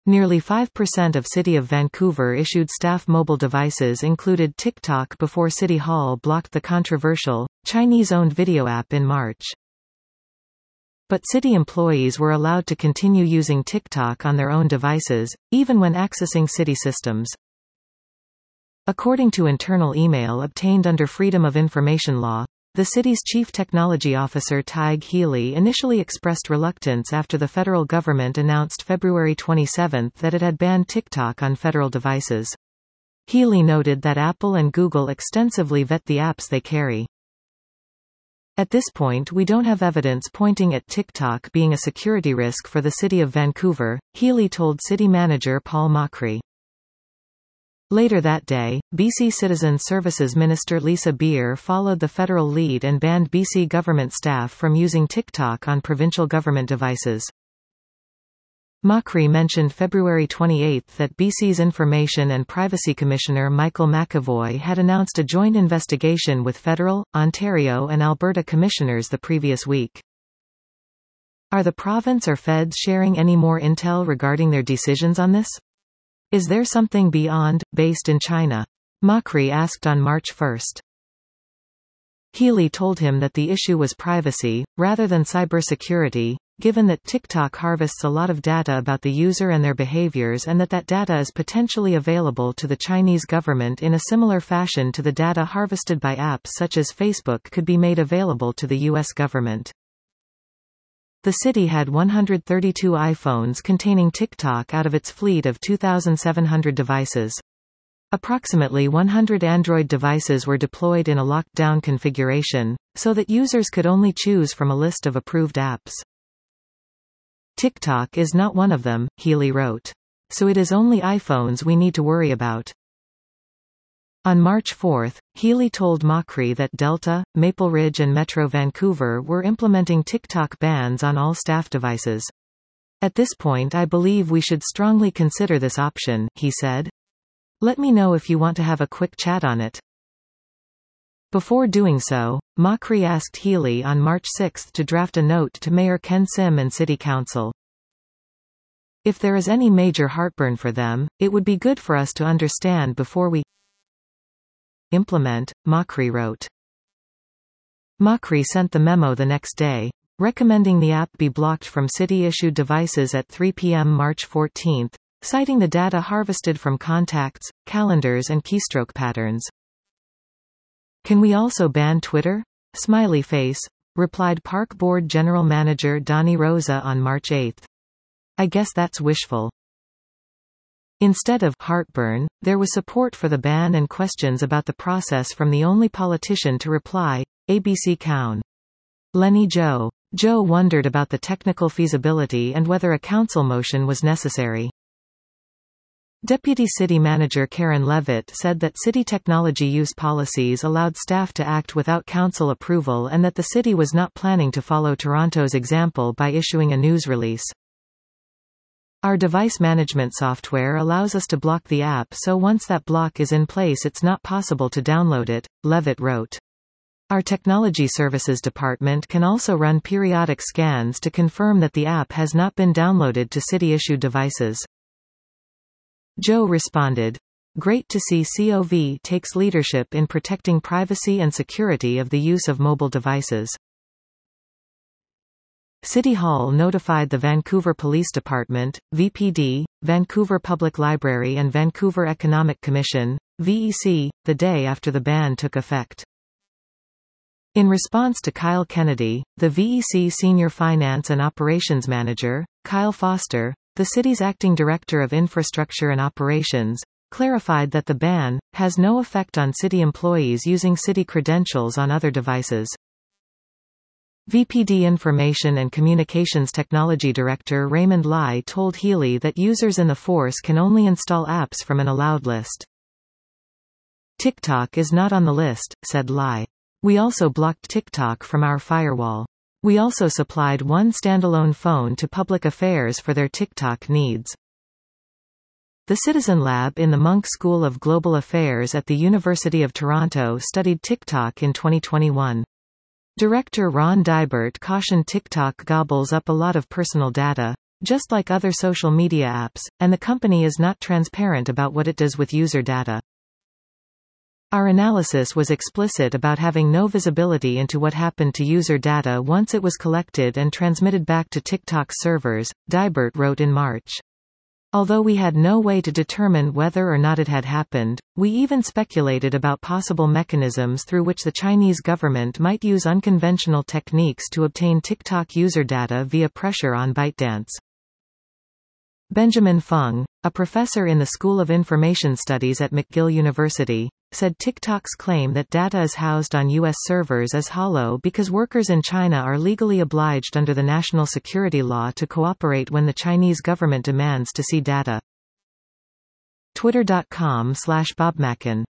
Nearly 5% of City of Vancouver issued staff mobile devices included TikTok before City Hall blocked the controversial, Chinese-owned video app in March. But city employees were allowed to continue using TikTok on their own devices, even when accessing city systems. According to internal email obtained under Freedom of Information law, the city's chief technology officer Tig Healy initially expressed reluctance after the federal government announced February 27 that it had banned TikTok on federal devices. Healy noted that Apple and Google extensively vet the apps they carry. At this point we don't have evidence pointing at TikTok being a security risk for the City of Vancouver, Healy told City Manager Paul Macri. Later that day, BC Citizen Services Minister Lisa Beer followed the federal lead and banned BC government staff from using TikTok on provincial government devices. Macri mentioned February 28 that BC's Information and Privacy Commissioner Michael McAvoy had announced a joint investigation with federal, Ontario and Alberta commissioners the previous week. Are the province or feds sharing any more intel regarding their decisions on this? Is there something beyond, based in China? Macri asked on March 1. Healy told him that the issue was privacy, rather than cybersecurity, given that TikTok harvests a lot of data about the user and their behaviors and that data is potentially available to the Chinese government in a similar fashion to the data harvested by apps such as Facebook could be made available to the U.S. government. The city had 132 iPhones containing TikTok out of its fleet of 2,700 devices. Approximately 100 Android devices were deployed in a locked-down configuration, so that users could only choose from a list of approved apps. TikTok is not one of them, Healy wrote. So it is only iPhones we need to worry about. On March 4, Healy told Macri that Delta, Maple Ridge and Metro Vancouver were implementing TikTok bans on all staff devices. At this point I believe we should strongly consider this option, he said. Let me know if you want to have a quick chat on it. Before doing so, Macri asked Healy on March 6 to draft a note to Mayor Ken Sim and City Council. If there is any major heartburn for them, it would be good for us to understand before we implement, Macri wrote. Macri sent the memo the next day, recommending the app be blocked from city-issued devices at 3 p.m. March 14, citing the data harvested from contacts, calendars and keystroke patterns. Can we also ban Twitter? Smiley face, replied Park Board General Manager Donnie Rosa on March 8. I guess that's wishful. Instead of heartburn, there was support for the ban and questions about the process from the only politician to reply, ABC Cown. Lenny Joe. Joe wondered about the technical feasibility and whether a council motion was necessary. Deputy City Manager Karen Levitt said that city technology use policies allowed staff to act without council approval and that the city was not planning to follow Toronto's example by issuing a news release. Our device management software allows us to block the app, so once that block is in place it's not possible to download it, Levitt wrote. Our Technology Services Department can also run periodic scans to confirm that the app has not been downloaded to city-issued devices. Joe responded, "Great to see COV takes leadership in protecting privacy and security of the use of mobile devices." City Hall notified the Vancouver Police Department, VPD, Vancouver Public Library and Vancouver Economic Commission, VEC, the day after the ban took effect. In response to Kyle Kennedy, the VEC Senior Finance and Operations Manager, Kyle Foster, the city's acting director of infrastructure and operations, clarified that the ban has no effect on city employees using city credentials on other devices. VPD Information and Communications Technology Director Raymond Lai told Healy that users in the force can only install apps from an allowed list. TikTok is not on the list, said Lai. We also blocked TikTok from our firewall. We also supplied one standalone phone to Public Affairs for their TikTok needs. The Citizen Lab in the Munk School of Global Affairs at the University of Toronto studied TikTok in 2021. Director Ron Dybert cautioned TikTok gobbles up a lot of personal data, just like other social media apps, and the company is not transparent about what it does with user data. Our analysis was explicit about having no visibility into what happened to user data once it was collected and transmitted back to TikTok's servers, Dybert wrote in March. Although we had no way to determine whether or not it had happened, we even speculated about possible mechanisms through which the Chinese government might use unconventional techniques to obtain TikTok user data via pressure on ByteDance. Benjamin Fung, a professor in the School of Information Studies at McGill University, said TikTok's claim that data is housed on U.S. servers is hollow because workers in China are legally obliged under the national security law to cooperate when the Chinese government demands to see data. Twitter.com/BobMacken